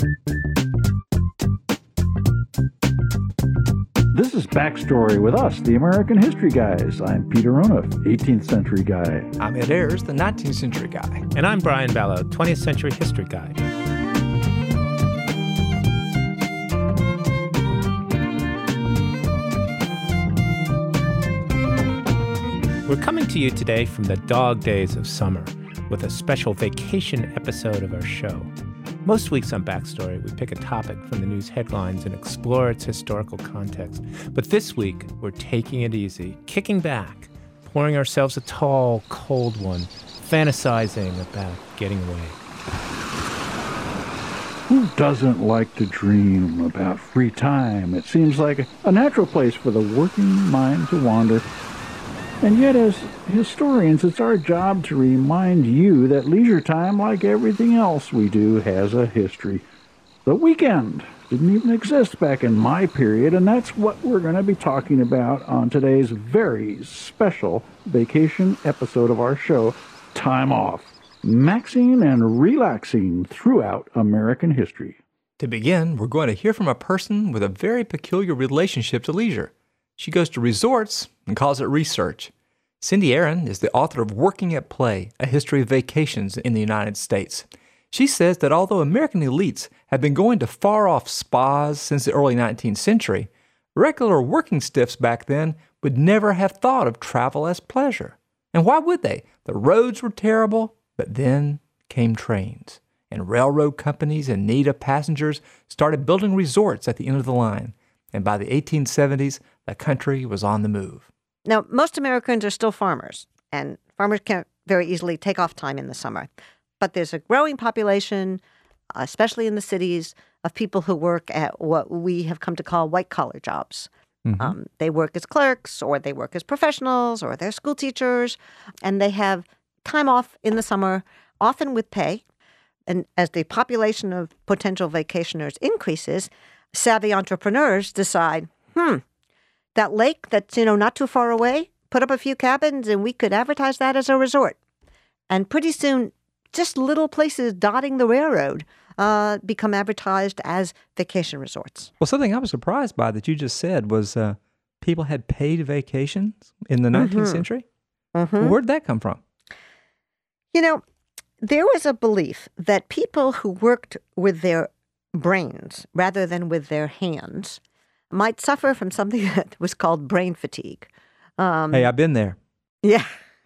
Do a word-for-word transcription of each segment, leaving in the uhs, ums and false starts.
This is Backstory with us, the American History Guys. I'm Peter Onuf, eighteenth century guy. I'm Ed Ayers, the nineteenth century guy. And I'm Brian Ballo, twentieth century history guy. We're coming to you today from the dog days of summer with a special vacation episode of our show. Most weeks on Backstory, we pick a topic from the news headlines and explore its historical context. But this week, we're taking it easy, kicking back, pouring ourselves a tall, cold one, fantasizing about getting away. Who doesn't like to dream about free time? It seems like a natural place for the working mind to wander. And yet, as historians, it's our job to remind you that leisure time, like everything else we do, has a history. The weekend didn't even exist back in my period, and that's what we're going to be talking about on today's very special vacation episode of our show, Time Off, maxing and relaxing throughout American history. To begin, we're going to hear from a person with a very peculiar relationship to leisure. She goes to resorts and calls it research. Cindy Aaron is the author of Working at Play, A History of Vacations in the United States. She says that although American elites have been going to far-off spas since the early nineteenth century, regular working stiffs back then would never have thought of travel as pleasure. And why would they? The roads were terrible, but then came trains. And railroad companies in need of passengers started building resorts at the end of the line. And by the eighteen seventies, the country was on the move. Now, most Americans are still farmers, and farmers can't very easily take off time in the summer. But there's a growing population, especially in the cities, of people who work at what we have come to call white-collar jobs. Mm-hmm. Um, they work as clerks, or they work as professionals, or they're school teachers, and they have time off in the summer, often with pay. And as the population of potential vacationers increases, savvy entrepreneurs decide, hmm, that lake that's, you know, not too far away, put up a few cabins and we could advertise that as a resort. And pretty soon, just little places dotting the railroad uh, become advertised as vacation resorts. Well, something I was surprised by that you just said was uh, people had paid vacations in the nineteenth mm-hmm. century. Mm-hmm. Where'd that come from? You know, there was a belief that people who worked with their brains rather than with their hands might suffer from something that was called brain fatigue. Um, hey, I've been there. Yeah.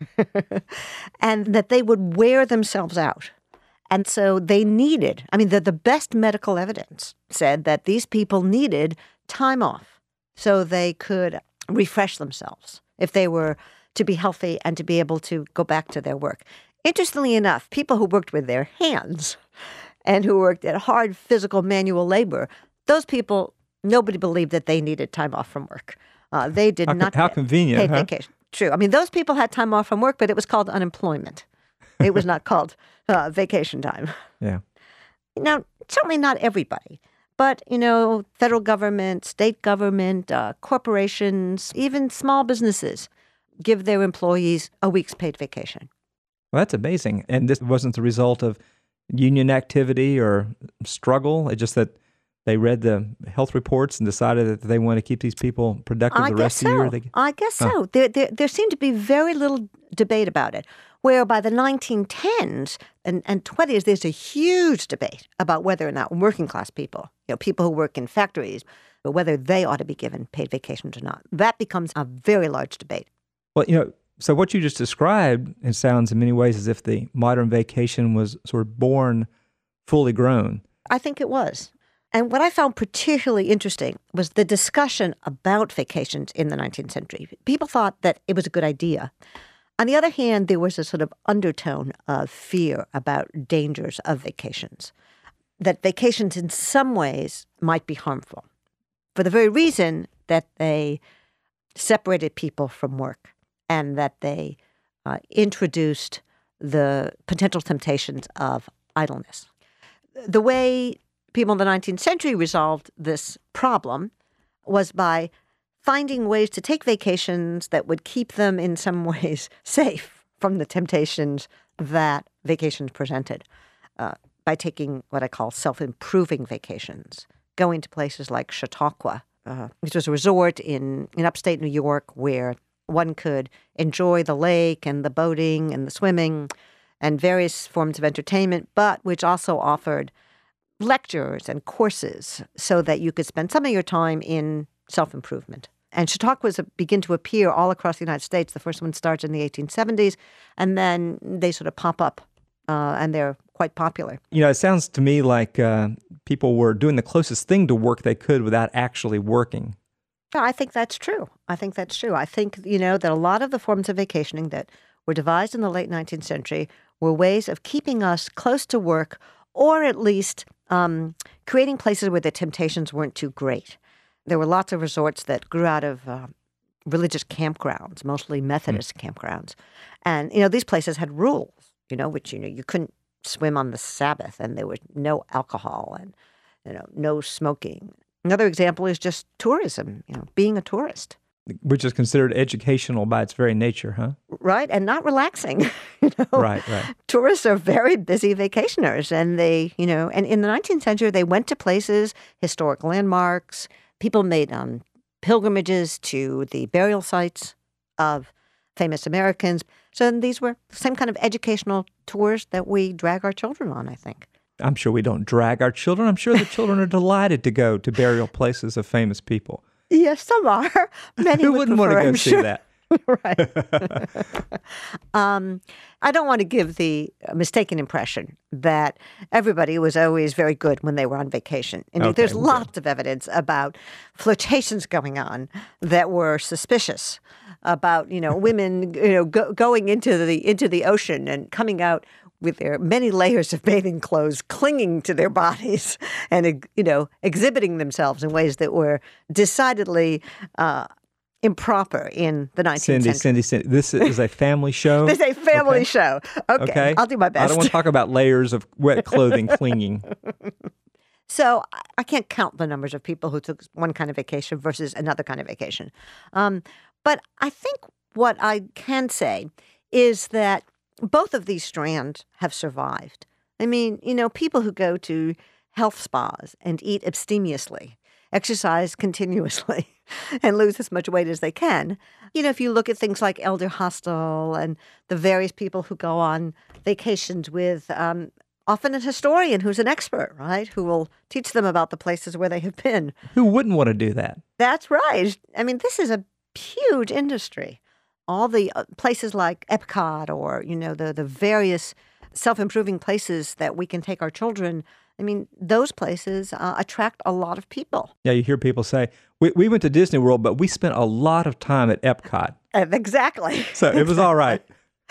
And that they would wear themselves out. And so they needed, I mean, the, the best medical evidence said that these people needed time off so they could refresh themselves if they were to be healthy and to be able to go back to their work. Interestingly enough, people who worked with their hands and who worked at hard physical manual labor, those people, nobody believed that they needed time off from work. Uh, they did how, not how get convenient, paid huh? vacation. True. I mean, those people had time off from work, but it was called unemployment. It was not called uh, vacation time. Yeah. Now, certainly not everybody, but, you know, federal government, state government, uh, corporations, even small businesses give their employees a week's paid vacation. Well, that's amazing. And this wasn't the result of union activity or struggle. It's just that they read the health reports and decided that they want to keep these people productive I the rest so. of the year. They... I guess oh. so. There, there, there seemed to be very little debate about it, where by the nineteen tens and, and twenties, there's a huge debate about whether or not working class people, you know, people who work in factories, whether they ought to be given paid vacations or not. That becomes a very large debate. Well, you know, so what you just described, it sounds in many ways as if the modern vacation was sort of born fully grown. I think it was. And what I found particularly interesting was the discussion about vacations in the nineteenth century. People thought that it was a good idea. On the other hand, there was a sort of undertone of fear about dangers of vacations, that vacations in some ways might be harmful for the very reason that they separated people from work and that they uh, introduced the potential temptations of idleness. The way people in the nineteenth century resolved this problem was by finding ways to take vacations that would keep them in some ways safe from the temptations that vacations presented. Uh, by taking what I call self-improving vacations, going to places like Chautauqua, uh, which was a resort in, in upstate New York where one could enjoy the lake and the boating and the swimming and various forms of entertainment, but which also offered lectures and courses so that you could spend some of your time in self-improvement. And Chautauquas begin to appear all across the United States. The first one starts in the eighteen seventies, and then they sort of pop up, uh, and they're quite popular. You know, it sounds to me like uh, people were doing the closest thing to work they could without actually working. Yeah, I think that's true. I think that's true. I think, you know, that a lot of the forms of vacationing that were devised in the late nineteenth century were ways of keeping us close to work, or at least um, creating places where the temptations weren't too great. There were lots of resorts that grew out of uh, religious campgrounds, mostly Methodist mm. campgrounds. And, you know, these places had rules, you know, which, you know, you couldn't swim on the Sabbath, and there was no alcohol and, you know, no smoking. Another example is just tourism, you know, being a tourist. Which is considered educational by its very nature, huh? Right, and not relaxing. You know? Right, right. Tourists are very busy vacationers, and they, you know, and in the nineteenth century, they went to places, historic landmarks. People made um, pilgrimages to the burial sites of famous Americans. So these were the same kind of educational tours that we drag our children on, I think. I'm sure we don't drag our children. I'm sure the children are delighted to go to burial places of famous people. Yes, some are. Many Who would wouldn't want to prefer, go I'm see sure. that? Right. um, I don't want to give the mistaken impression that everybody was always very good when they were on vacation. Indeed, Okay, there's okay. lots of evidence about flirtations going on that were suspicious, about, you know, women, you know, go, going into the into the ocean and coming out with their many layers of bathing clothes, clinging to their bodies and, you know, exhibiting themselves in ways that were decidedly uh, improper in the nineteenth Cindy, century. Cindy, Cindy, this is a family show. This is a family Okay. show. Okay, Okay. I'll do my best. I don't want to talk about layers of wet clothing clinging. So I- I can't count the numbers of people who took one kind of vacation versus another kind of vacation. Um, but I think what I can say is that both of these strands have survived. I mean, you know, people who go to health spas and eat abstemiously, exercise continuously, and lose as much weight as they can. You know, if you look at things like Elder Hostel and the various people who go on vacations with um, often a historian who's an expert, right, who will teach them about the places where they have been. Who wouldn't want to do that? That's right. I mean, this is a huge industry. All the uh, places like Epcot or, you know, the, the various self-improving places that we can take our children, I mean, those places uh, attract a lot of people. Yeah, you hear people say, we, we went to Disney World, but we spent a lot of time at Epcot. Uh, exactly. So it was all right.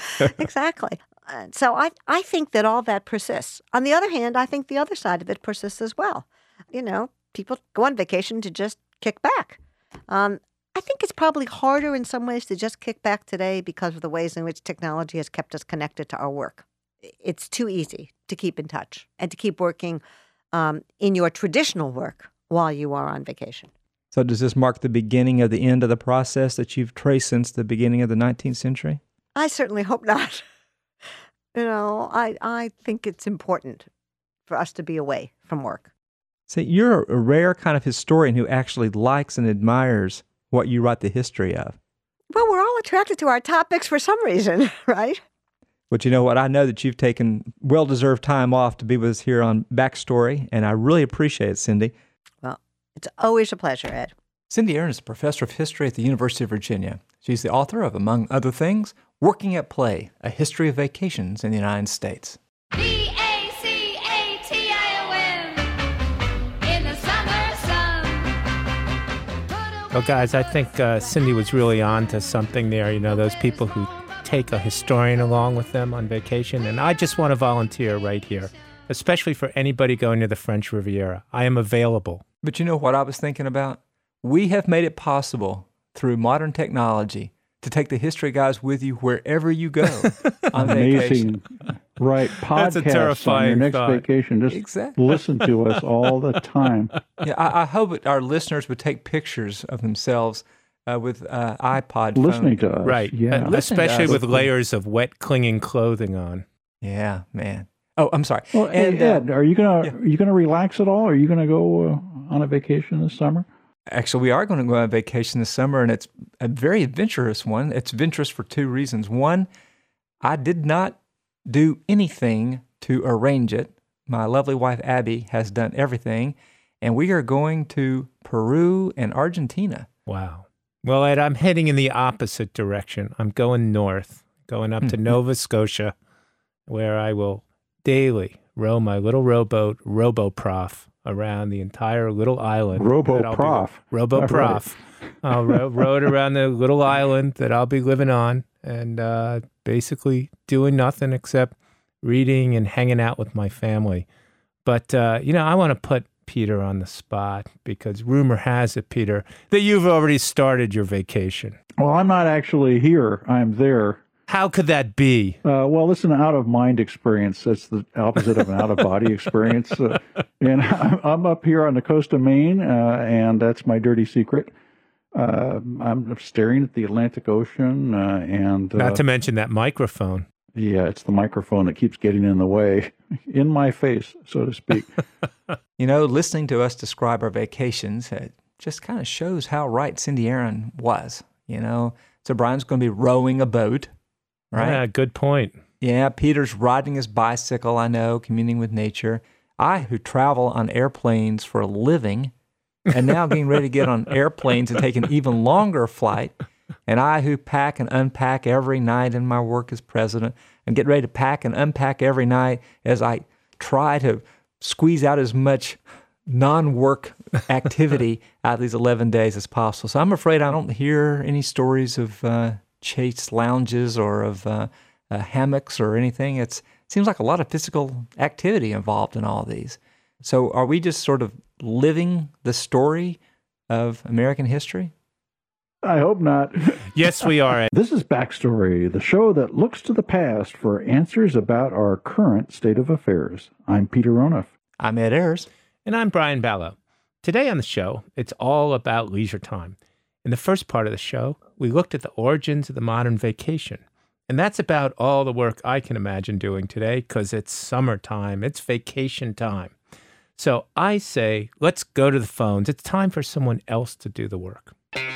Exactly. Uh, so I, I think that all that persists. On the other hand, I think the other side of it persists as well. You know, people go on vacation to just kick back. Um, I think it's probably harder in some ways to just kick back today because of the ways in which technology has kept us connected to our work. It's too easy to keep in touch and to keep working um, in your traditional work while you are on vacation. So does this mark the beginning of the end of the process that you've traced since the beginning of the nineteenth century? I certainly hope not. You know, I, I think it's important for us to be away from work. See, you're a rare kind of historian who actually likes and admires what you write the history of. Well, we're all attracted to our topics for some reason, right? But you know what? I know that you've taken well-deserved time off to be with us here on Backstory, and I really appreciate it, Cindy. Well, it's always a pleasure, Ed. Cindy Aaron is a professor of history at the University of Virginia. She's the author of, among other things, Working at Play, A History of Vacations in the United States. V A C A T I O N in the summer sun. Well, guys, I think uh, Cindy was really on to something there. You know, those people who take a historian along with them on vacation. And I just want to volunteer right here, especially for anybody going to the French Riviera. I am available. But you know what I was thinking about? We have made it possible through modern technology to take the history guys with you wherever you go on vacation. Amazing. Right. That's a Podcasts on your terrifying next thought. vacation. Just Exactly. listen to us all the time. Yeah, I, I hope that our listeners would take pictures of themselves uh, with uh, iPod Listening phone. to us. Right. Yeah. Uh, Listen to especially us. with layers of wet clinging clothing on. Yeah, man. Oh, I'm sorry. Well, and hey, Ed, uh, are you gonna yeah. are you gonna relax at all? Are you gonna go uh, on a vacation this summer? Actually, we are going to go on vacation this summer, and it's a very adventurous one. It's adventurous for two reasons. One, I did not do anything to arrange it. My lovely wife, Abby, has done everything, and we are going to Peru and Argentina. Wow. Well, Ed, I'm heading in the opposite direction. I'm going north, going up to Nova Scotia, where I will daily row my little rowboat, RoboProf, around the entire little island. that I'll be- RoboProf. RoboProf. I'll row, row it around the little island that I'll be living on and uh, basically doing nothing except reading and hanging out with my family. But, uh, you know, I want to put Peter on the spot because rumor has it, Peter, that you've already started your vacation. Well, I'm not actually here. I'm there. How could that be? Uh, well, it's an out-of-mind experience. That's the opposite of an out-of-body experience. Uh, and I'm, I'm up here on the coast of Maine, uh, and that's my dirty secret. Uh, I'm staring at the Atlantic Ocean, uh, and... Uh, Not to mention that microphone. yeah, it's the microphone that keeps getting in the way, in my face, so to speak. You know, listening to us describe our vacations it just kind of shows how right Cindy Aaron was, you know. So Brian's going to be rowing a boat, right? Yeah, good point. Yeah, Peter's riding his bicycle, I know, communing with nature. I, who travel on airplanes for a living, and now getting ready to get on airplanes and take an even longer flight. And I, who pack and unpack every night in my work as president, and get ready to pack and unpack every night as I try to squeeze out as much non-work activity out of these eleven days as possible. So I'm afraid I don't hear any stories of uh, chase lounges or of uh, uh, hammocks or anything. It's, it seems like a lot of physical activity involved in all of these. So are we just sort of living the story of American history? I hope not. Yes, we are, Ed. This is Backstory, the show that looks to the past for answers about our current state of affairs. I'm Peter Ronoff. I'm Ed Ayers. And I'm Brian Ballow. Today on the show, it's all about leisure time. In the first part of the show, we looked at the origins of the modern vacation. And that's about all the work I can imagine doing today because it's summertime, it's vacation time. So I say, let's go to the phones. It's time for someone else to do the work.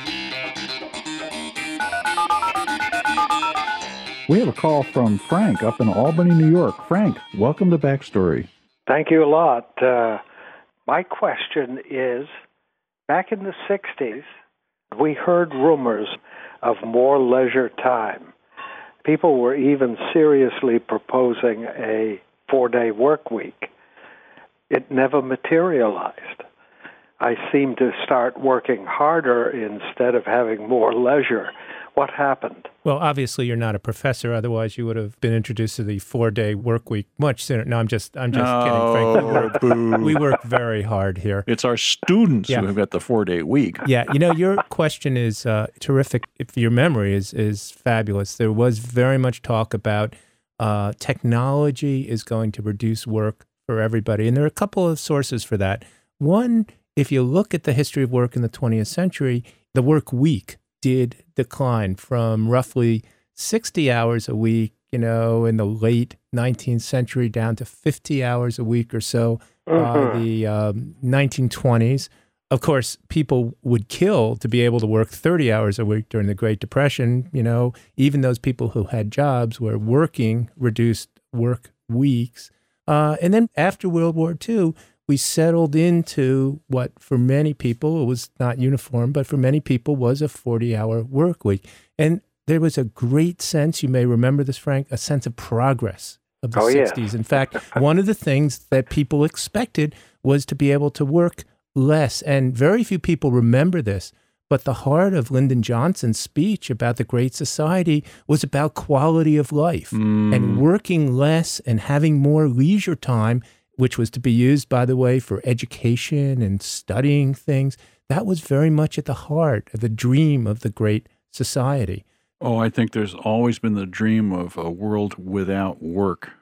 We have a call from Frank up in Albany, New York. Frank, welcome to Backstory. Thank you a lot. Uh, my question is, back in the sixties, we heard rumors of more leisure time. People were even seriously proposing a four-day work week. It never materialized. I seemed to start working harder instead of having more leisure. What happened? Well, obviously you're not a professor, otherwise you would have been introduced to the four-day work week much sooner. No, I'm just, I'm just kidding, Frank. We work, boo. we work very hard here. It's our students Yeah. who have got the four-day week. Yeah, you know, your question is uh, terrific. If your memory is is fabulous, there was very much talk about uh, technology is going to reduce work for everybody, and there are a couple of sources for that. One, if you look at the history of work in the twentieth century, the work week did decline from roughly sixty hours a week, you know, in the late nineteenth century down to fifty hours a week or so by the um, nineteen twenties. Of course, people would kill to be able to work thirty hours a week during the Great Depression. You know, even those people who had jobs were working reduced work weeks. Uh, and then after World War Two, we settled into what for many people, it was not uniform, but for many people was a forty-hour work week. And there was a great sense, you may remember this, Frank, a sense of progress of the Oh, yes. sixties. In fact, one of the things that people expected was to be able to work less. And very few people remember this, but the heart of Lyndon Johnson's speech about the Great Society was about quality of life and working less and having more leisure time, which was to be used, by the way, for education and studying things. That was very much at the heart of the dream of the Great Society. Oh, I think there's always been the dream of a world without work.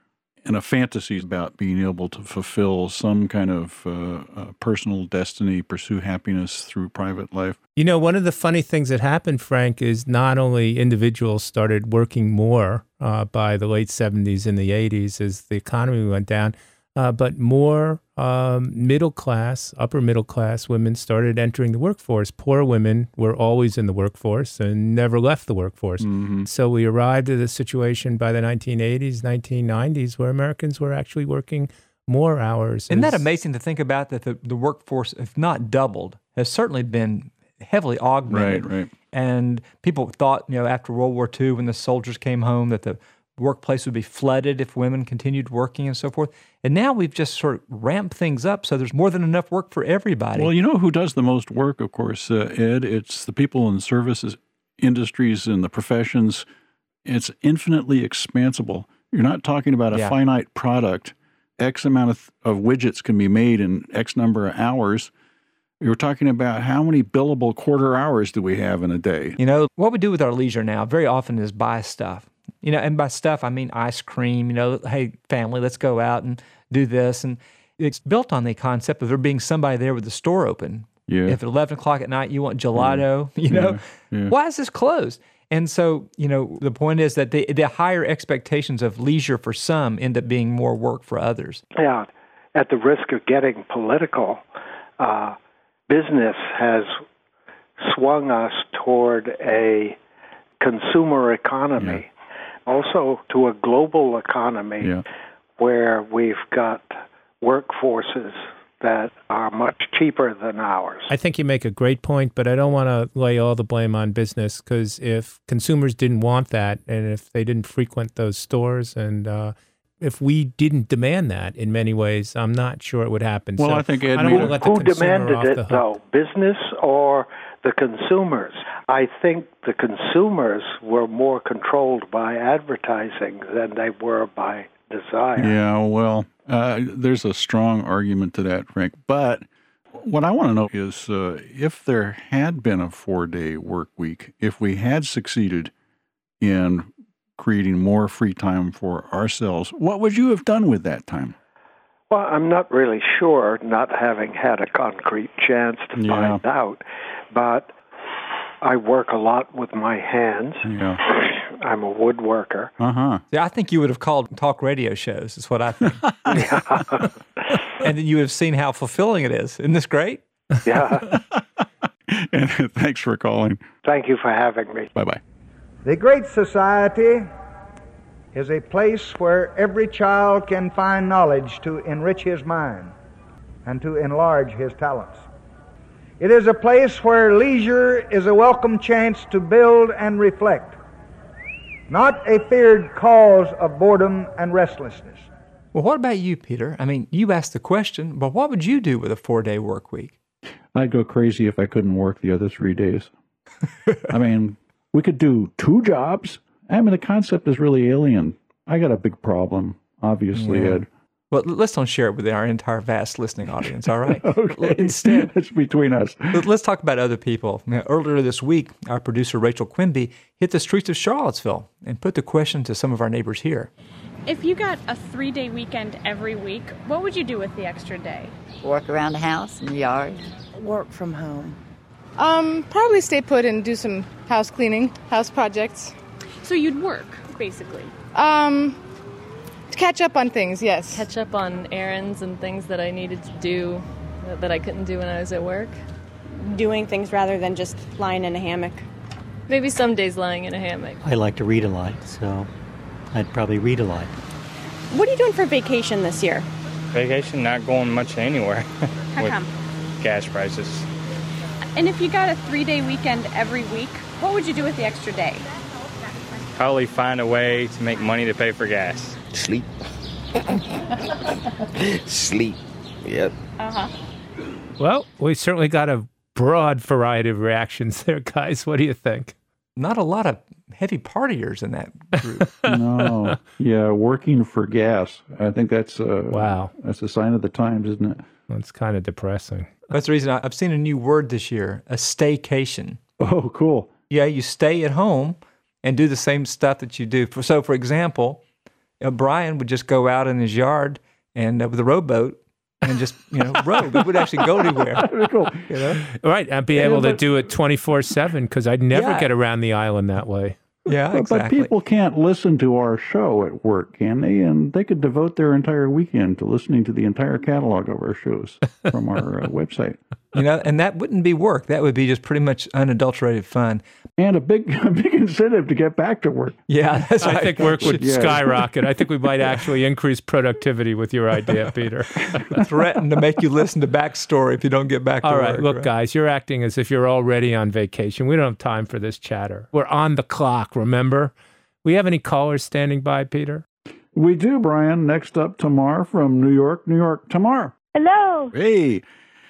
and a fantasy about being able to fulfill some kind of uh, uh, personal destiny, pursue happiness through private life. You know, one of the funny things that happened, Frank, is not only individuals started working more uh, by the late seventies and the eighties as the economy went down, uh, but more um, middle class, upper middle class women started entering the workforce. Poor women were always in the workforce and never left the workforce. Mm-hmm. So we arrived at a situation by the nineteen eighties, nineteen nineties, where Americans were actually working more hours. Isn't that as- amazing to think about, that the, the workforce, if not doubled, has certainly been heavily augmented. Right, right. And people thought, you know, after World War Two, when the soldiers came home, that the workplace would be flooded if women continued working and so forth. And now we've just sort of ramped things up so there's more than enough work for everybody. Well, you know who does the most work, of course, uh, Ed? It's the people in the services industries and the professions. It's infinitely expansible. You're not talking about a Yeah. finite product. X amount of, of widgets can be made in X number of hours. You're talking about how many billable quarter hours do we have in a day? You know, what we do with our leisure now very often is buy stuff. You know, and by stuff, I mean ice cream. You know, hey, family, let's go out and do this. And it's built on the concept of there being somebody there with the store open. Yeah. If at eleven o'clock at night you want gelato, you know, Yeah, yeah. why is this closed? And so, you know, the point is that the, the higher expectations of leisure for some end up being more work for others. Yeah, at the risk of getting political, uh, business has swung us toward a consumer economy, also to a global economy Yeah. where we've got workforces that are much cheaper than ours. I think you make a great point, but I don't want to lay all the blame on business, because if consumers didn't want that, and if they didn't frequent those stores, and uh, if we didn't demand that in many ways, I'm not sure it would happen. Well, So I think Ed I don't made want a- to let the Who consumer demanded off the it, hook. though? Business or the consumers? I think the consumers were more controlled by advertising than they were by desire. Yeah, well, uh, there's a strong argument to that, Frank. But what I want to know is uh, if there had been a four-day work week, if we had succeeded in creating more free time for ourselves, what would you have done with that time? Well, I'm not really sure, not having had a concrete chance to Yeah. find out. But I work a lot with my hands. Yeah. I'm a woodworker. Uh-huh. Yeah, I think you would have called talk radio shows, is what I think. And then you would have seen how fulfilling it is. Isn't this great? Yeah. And thanks for calling. Thank you for having me. Bye-bye. The Great Society is a place where every child can find knowledge to enrich his mind and to enlarge his talents. It is a place where leisure is a welcome chance to build and reflect, not a feared cause of boredom and restlessness. Well, what about you, Peter? I mean, you asked the question, but what would you do with a four-day work week? I'd go crazy if I couldn't work the other three days. I mean, we could do two jobs. I mean, the concept is really alien. I got a big problem, obviously, Yeah. Ed. Well, let's don't share it with our entire vast listening audience, all right? Okay. Instead, It's between us. let- let's talk about other people. Now, earlier this week, our producer Rachel Quimby hit the streets of Charlottesville and put the question to some of our neighbors here. If you got a three-day weekend every week, what would you do with the extra day? Work around the house and the yard. Work from home. Um, probably stay put and do some house cleaning, house projects. So you'd work, basically. Um, to catch up on things, yes. Catch up on errands and things that I needed to do that I couldn't do when I was at work. Doing things rather than just lying in a hammock. Maybe some days lying in a hammock. I like to read a lot, so I'd probably read a lot. What are you doing for vacation this year? Vacation, not going much anywhere. How with come? gas prices. And if you got a three-day weekend every week, what would you do with the extra day? Probably find a way to make money to pay for gas. Sleep. Sleep. Yep. Uh-huh. Well, we certainly got a broad variety of reactions there, guys. What do you think? Not a lot of heavy partiers in that group. No. Yeah, working for gas. I think that's uh, Wow. That's a sign of the times, isn't it? That's kind of depressing. That's the reason I- I've seen a new word this year, a staycation. Oh, cool. Yeah, you stay at home and do the same stuff that you do. For, so, for example, uh, Brian would just go out in his yard and uh, with a rowboat and just, you know, row. It would actually go anywhere. cool. You know? Right. I'd be able to do it twenty-four seven because I'd never Yeah. get around the island that way. Yeah, But, exactly. but people can't listen to our show at work, can they? And they could devote their entire weekend to listening to the entire catalog of our shows from our uh, website. You know, and that wouldn't be work. That would be just pretty much unadulterated fun. And a big, a big incentive to get back to work. Yeah, that's I right. think work would Yeah. skyrocket. I think we might actually increase productivity with your idea, Peter. Threaten to make you listen to backstory if you don't get back to All work. right, look, guys, you're acting as if you're already on vacation. We don't have time for this chatter. We're on the clock, remember? We have any callers standing by, Peter? We do, Brian. Next up, Tamar from New York. New York, Tamar. Hello. Hey.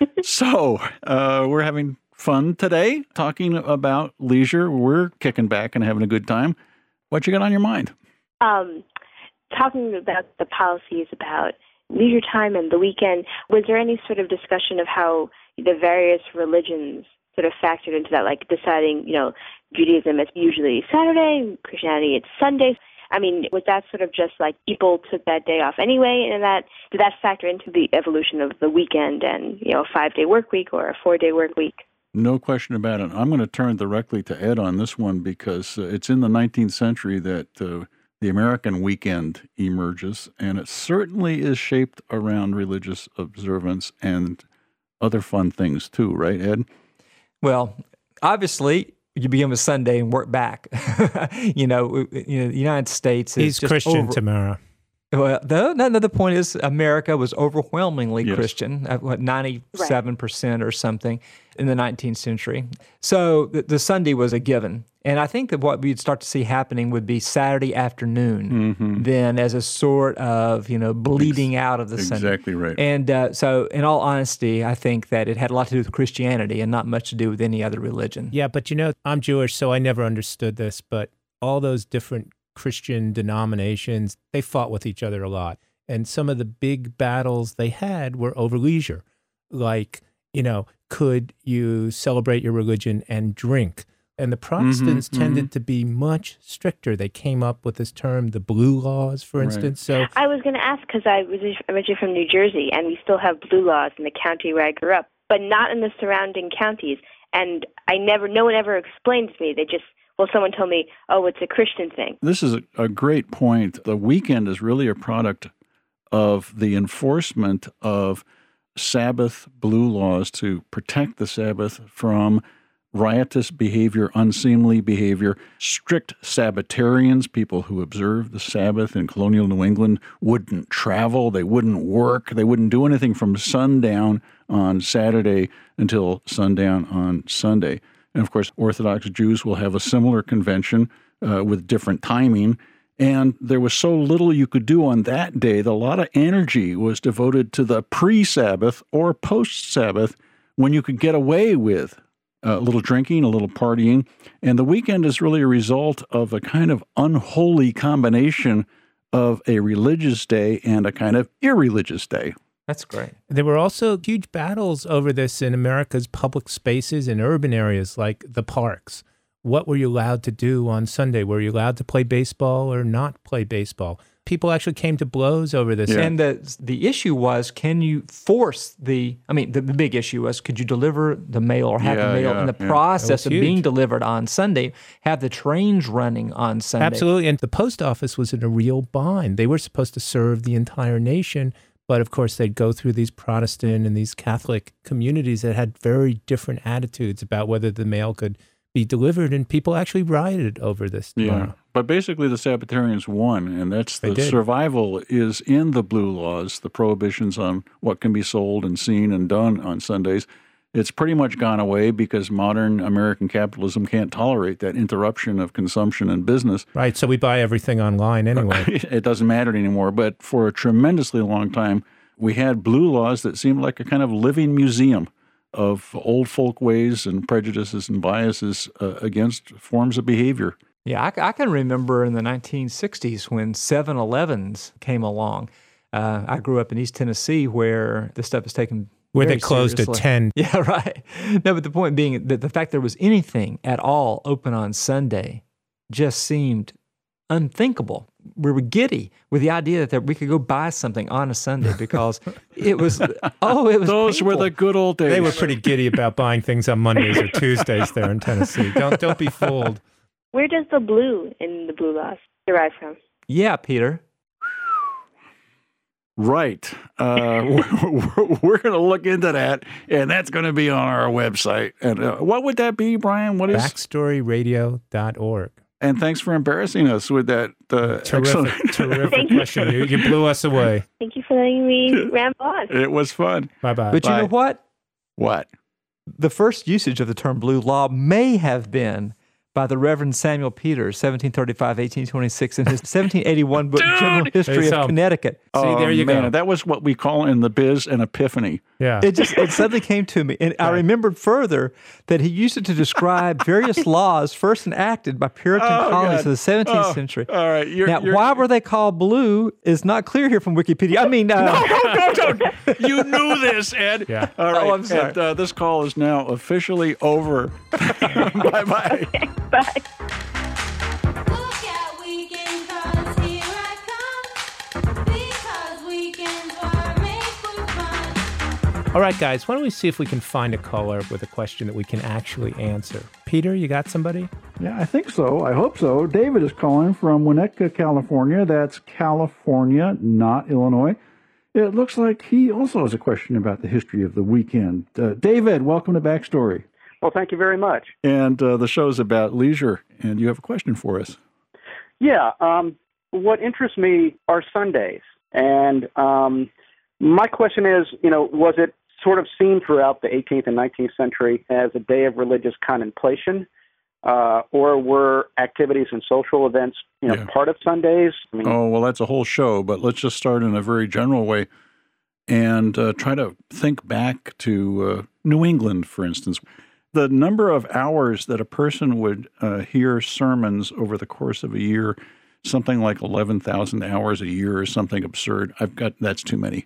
So, uh, we're having fun today talking about leisure. We're kicking back and having a good time. What you got on your mind? Um, talking about the policies about leisure time and the weekend, was there any sort of discussion of how the various religions sort of factored into that, like deciding, you know, Judaism is usually Saturday, Christianity it's Sunday? I mean, was that sort of just like people took that day off anyway, and that did that factor into the evolution of the weekend and, you know, a five-day work week or a four-day work week? No question about it. I'm going to turn directly to Ed on this one because uh, it's in the nineteenth century that uh, the American weekend emerges, and it certainly is shaped around religious observance and other fun things too, right, Ed? Well, obviously, you begin with Sunday and work back. you know, you know, the United States is He's just Christian, over- Tamara. Well, no, no, no, the point is America was overwhelmingly Yes. Christian, at what, ninety-seven percent or something in the nineteenth century. So the, the Sunday was a given. And I think that what we'd start to see happening would be Saturday afternoon, Mm-hmm. then as a sort of, you know, bleeding out of the Sunday. Exactly right. And uh, so, in all honesty, I think that it had a lot to do with Christianity and not much to do with any other religion. Yeah, but you know, I'm Jewish, so I never understood this, but all those different Christian denominations, they fought with each other a lot. And some of the big battles they had were over leisure. Like, you know, could you celebrate your religion and drink? And the Protestants Mhm, tended to be much stricter. They came up with this term, the blue laws, for Right. instance. So I was going to ask because I was originally from New Jersey, and we still have blue laws in the county where I grew up, but not in the surrounding counties. And I never, no one ever explained to me. They just, well, someone told me, oh, it's a Christian thing. This is a, a great point. The weekend is really a product of the enforcement of Sabbath blue laws to protect the Sabbath from riotous behavior, unseemly behavior. Strict Sabbatarians, people who observe the Sabbath in colonial New England, wouldn't travel, they wouldn't work, they wouldn't do anything from sundown on Saturday until sundown on Sunday. And of course, Orthodox Jews will have a similar convention uh, with different timing. And there was so little you could do on that day that a lot of energy was devoted to the pre-Sabbath or post-Sabbath when you could get away with a little drinking, a little partying. And the weekend is really a result of a kind of unholy combination of a religious day and a kind of irreligious day. That's great. there were also huge battles over this in America's public spaces and urban areas like the parks. What were you allowed to do on Sunday? Were you allowed to play baseball or not play baseball? People actually came to blows over this. And the the issue was, can you force the, I mean, the, the big issue was, could you deliver the mail or have Yeah, the mail yeah, in the yeah. process That of was being huge. delivered on Sunday, have the trains running on Sunday? Absolutely. And the post office was in a real bind. They were supposed to serve the entire nation. But of course, they'd go through these Protestant and these Catholic communities that had very different attitudes about whether the mail could be delivered. And people actually rioted over this. Yeah. tomorrow. But basically, the Sabbatarians won, and that's They the did. survival is in the blue laws, the prohibitions on what can be sold and seen and done on Sundays. It's pretty much gone away because modern American capitalism can't tolerate that interruption of consumption and business. Right. So we buy everything online anyway. It doesn't matter anymore. But for a tremendously long time, we had blue laws that seemed like a kind of living museum of old folk ways and prejudices and biases uh, against forms of behavior. Yeah, I, I can remember in the nineteen sixties when seven elevens came along. Uh, I grew up in East Tennessee where this stuff was taken Where very they closed seriously. at ten. Yeah, right. No, but the point being that the fact there was anything at all open on Sunday just seemed unthinkable. we were giddy with the idea that, that we could go buy something on a Sunday because it was, oh, it was Those painful. were the good old days. They were pretty giddy about buying things on Mondays or Tuesdays there in Tennessee. Don't don't be fooled. Where does the blue in the blue laws derive from? Yeah, Peter. Right. Uh, we're we're going to look into that, and that's going to be on our website. And uh, what would that be, Brian? What is backstory radio dot org. And thanks for embarrassing us with that uh, Terrific, excellent. terrific question. You, you blew us away. Thank you for letting me ramble on. It was fun. Bye-bye. But Bye. you know what? What? The first usage of the term blue law may have been by the Reverend Samuel Peters, seventeen thirty-five to eighteen twenty-six, in his seventeen eighty-one book, General History Hey, of so- Connecticut. See, Oh, there you man, go. That was what we call in the biz an epiphany. Yeah. It just it suddenly came to me, and I remembered further that he used it to describe various laws first enacted by Puritan Oh, colonies God. of the seventeenth Oh, century. all right, you're- now, you're- why were they called blue is not clear here from Wikipedia. I mean, uh, no, no, no, no. You knew this, Ed. Yeah. All right. Oh, I'm sorry. And, uh, this call is now officially over. Bye-bye. Bye. Look out, weekend, 'cause here I come. Because weekends were made for fun. All right, guys, why don't we see if we can find a caller with a question that we can actually answer? Peter, you got somebody? Yeah, I think so. I hope so. David is calling from Winnetka, California. That's California, not Illinois. It looks like he also has a question about the history of the weekend. Uh, David, welcome to Backstory. Well, thank you very much. And uh, the show's about leisure, and you have a question for us. Yeah, um, what interests me are Sundays. And um, my question is, you know, was it sort of seen throughout the eighteenth and nineteenth century as a day of religious contemplation? Uh, or were activities and social events, you know, Yeah. part of Sundays? I mean, Oh, well, that's a whole show, but let's just start in a very general way and uh, try to think back to uh, New England, for instance. The number of hours that a person would uh, hear sermons over the course of a year, something like eleven thousand hours a year or something absurd. I've got, that's too many.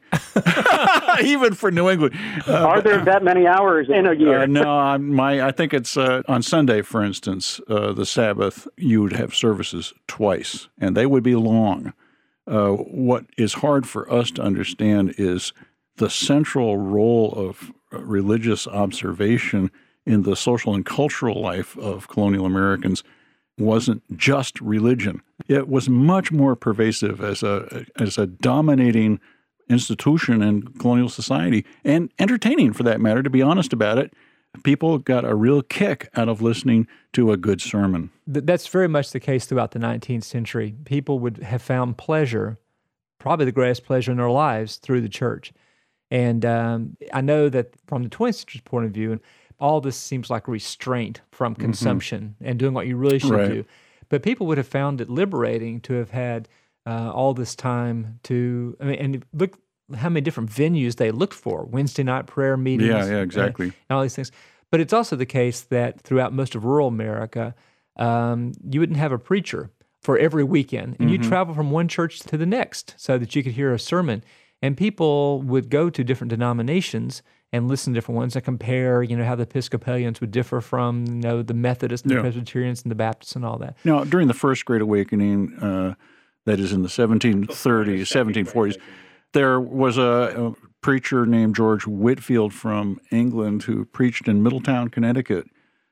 Even for New England. Uh, are there that many hours in a year? Uh, no, I'm, my I think it's uh, on Sunday, for instance, uh, the Sabbath, you would have services twice, and they would be long. Uh, what is hard for us to understand is the central role of uh, religious observation in the social and cultural life of colonial Americans wasn't just religion. It was much more pervasive as a as a dominating institution in colonial society, and entertaining for that matter, to be honest about it. People got a real kick out of listening to a good sermon. Th- that's very much the case throughout the nineteenth century. People would have found pleasure, probably the greatest pleasure in their lives, through the church. And um, I know that from the twentieth century's point of view, all this seems like restraint from consumption and doing what you really should Right. do. But people would have found it liberating to have had uh, all this time to, I mean, and look how many different venues they looked for, Wednesday night prayer meetings. Yeah, yeah, and- exactly. And all these things. But it's also the case that throughout most of rural America, um, you wouldn't have a preacher for every weekend, and you'd Mhm. travel from one church to the next so that you could hear a sermon. And people would go to different denominations and listen to different ones and compare, you know, how the Episcopalians would differ from, you know, the Methodists and Yeah. the Presbyterians and the Baptists and all that. Now, during the First Great Awakening, uh, that is in the seventeen thirties, seventeen forties, there was a, a preacher named George Whitefield from England who preached in Middletown, Connecticut,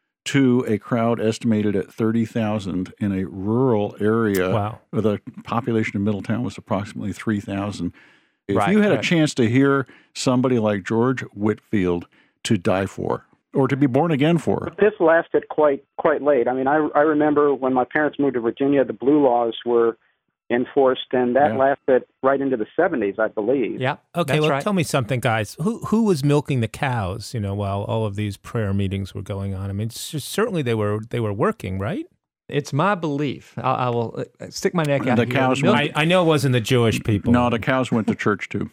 to a crowd estimated at thirty thousand in a rural area. Wow. Where the population of Middletown was approximately three thousand. If Right, you had a right. chance to hear somebody like George Whitefield to die for, or to be born again for, This lasted quite quite late. I mean, I, I remember when my parents moved to Virginia, the blue laws were enforced, and that Yeah. lasted right into the seventies, I believe. Yeah. Okay, well, tell me something, guys. Who who was milking the cows? You know, while all of these prayer meetings were going on. I mean, s- certainly they were they were working, right? It's my belief. I, I will uh, stick my neck out The here. cows milk- I, I know it wasn't the Jewish people. no, the cows went to church too.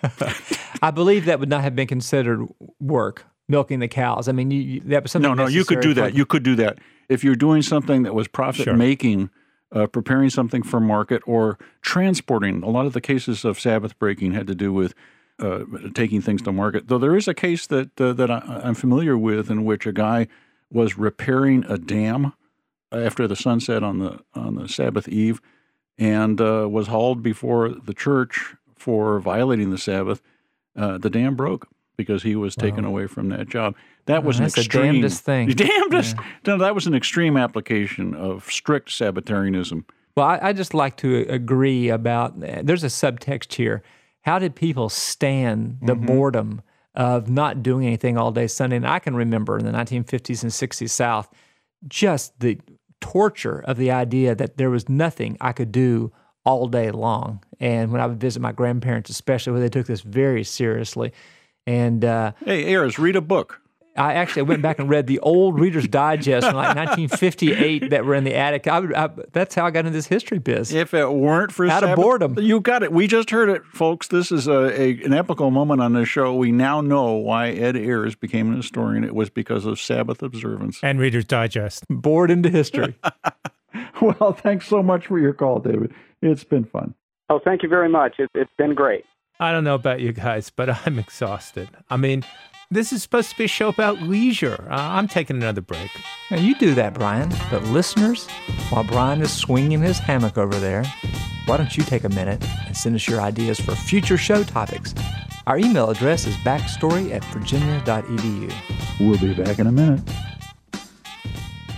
I believe that would not have been considered work, milking the cows. I mean, you, you, that was something No, no, you could do necessary that. for- You could do that. If you're doing something that was profit Sure. making, uh, preparing something for market or transporting, a lot of the cases of Sabbath breaking had to do with uh, taking things to market. Though there is a case that uh, that I, I'm familiar with in which a guy was repairing a dam after the sunset on the on the Sabbath eve, and uh, was hauled before the church for violating the Sabbath, uh, the dam broke because he was taken Wow. away from that job. That was Oh, an that's the extreme. damnedest thing. Damnedest. No, that was an extreme application of strict Sabbatarianism. Well, I, I just like to agree about, there's a subtext here. How did people stand the Mhm. boredom of not doing anything all day Sunday? And I can remember in the nineteen fifties and sixties South, just the torture of the idea that there was nothing I could do all day long. And when I would visit my grandparents, especially, where they took this very seriously. And uh, hey, Ayers, read a book. I actually went back and read the old Reader's Digest from like nineteen fifty-eight that were in the attic. I, would- I, that's how I got into this history biz. If it weren't for Out of Sabbath, boredom. you got it. We just heard it, folks. This is a, a an epical moment on this show. We now know why Ed Ayers became an historian. It was because of Sabbath observance and Reader's Digest. Bored into history. Well, thanks so much for your call, David. It's been fun. Oh, thank you very much. It, it's been great. I don't know about you guys, but I'm exhausted. I mean, this is supposed to be a show about leisure. Uh, I'm taking another break. Now, you do that, Brian. But listeners, while Brian is swinging his hammock over there, why don't you take a minute and send us your ideas for future show topics? Our email address is backstory at virginia dot e d u. We'll be back in a minute.